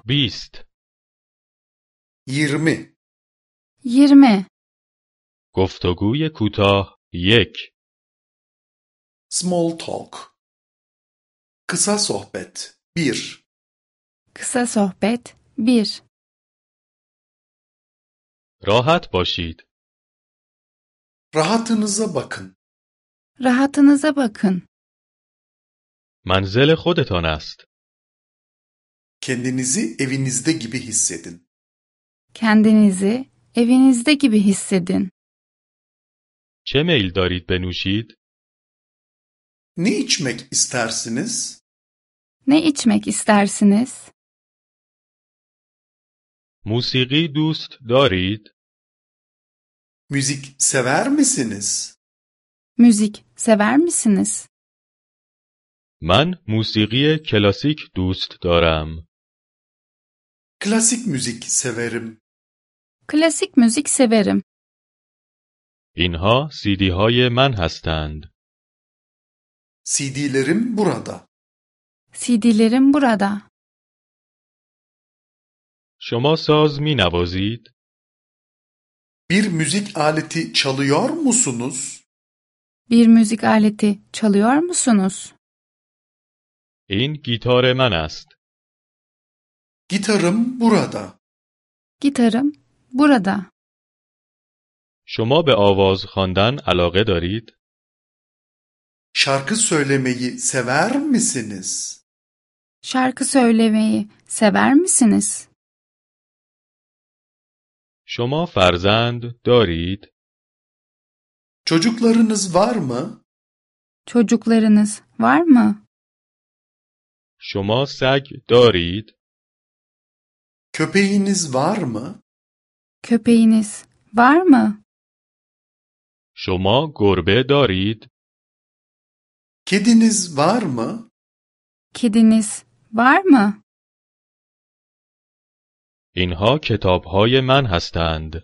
20 20 20 گفتگوی کوتاه 1 Small talk. Kısa sohbet 1 Kısa sohbet 1 راحت باشید. Rahatınıza bakın. Rahatınıza bakın. منزل خودتان است. Kendinizi evinizde gibi hissedin. Kendinizi evinizde gibi hissedin. چه میل دارید بنوشید؟ Ne içmek istersiniz? Ne içmek istersiniz? موسیقی دوست دارید؟ Müzik sever misiniz? Müzik sever misiniz? من موسیقی کلاسیک دوست دارم. Klasik müzik severim. Klasik müzik severim. اینها سیدی های من هستند. CD'lerim burada. CD'lerim burada. شما ساز می نوازید؟ Bir müzik aleti çalıyor musunuz? Bir müzik aleti çalıyor musunuz? این گیتار من است. Gitarım burada. Gitarım burada. شما به آواز خواندن علاقه دارید؟ Şarkı söylemeyi sever misiniz? Şarkı söylemeyi sever misiniz? شما فرزند دارید؟ Çocuklarınız var mı? Çocuklarınız var mı? شما سگ دارید؟ Köpeğiniz var mı? Köpeğiniz var mı? شما گربه دارید؟ Kediniz var mı? Kediniz var mı? اینها کتاب های من هستند.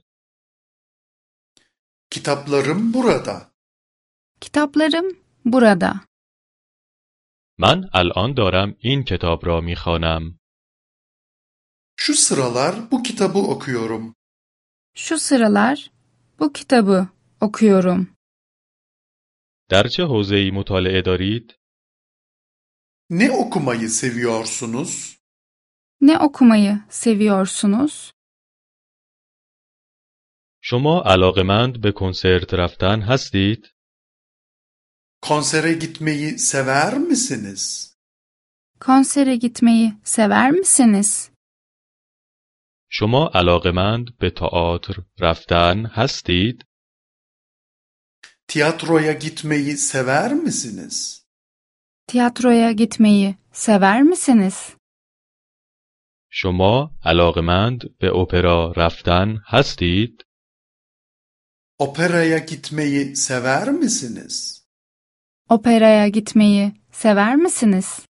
Kitaplarım burada. Kitaplarım burada. من الان دارم این کتاب را می خوانم. Şu sıralar bu kitabı okuyorum. Şu sıralar bu kitabı okuyorum. در چه حوزه‌ای مطالعه دارید؟ Ne okumayı seviyorsunuz? Ne okumayı seviyorsunuz? شما علاقه‌مند به کنسرت رفتن هستید؟ Konsere gitmeyi sever misiniz? Konsere gitmeyi sever misiniz? شما علاقه‌مند به تئاتر رفتن هستید؟ Tiyatroya gitmeyi sever misiniz? Tiyatroya gitmeyi sever misiniz? شما علاقه‌مند به اپرا رفتن هستید؟ Operaya gitmeyi sever misiniz? Operaya gitmeyi sever misiniz?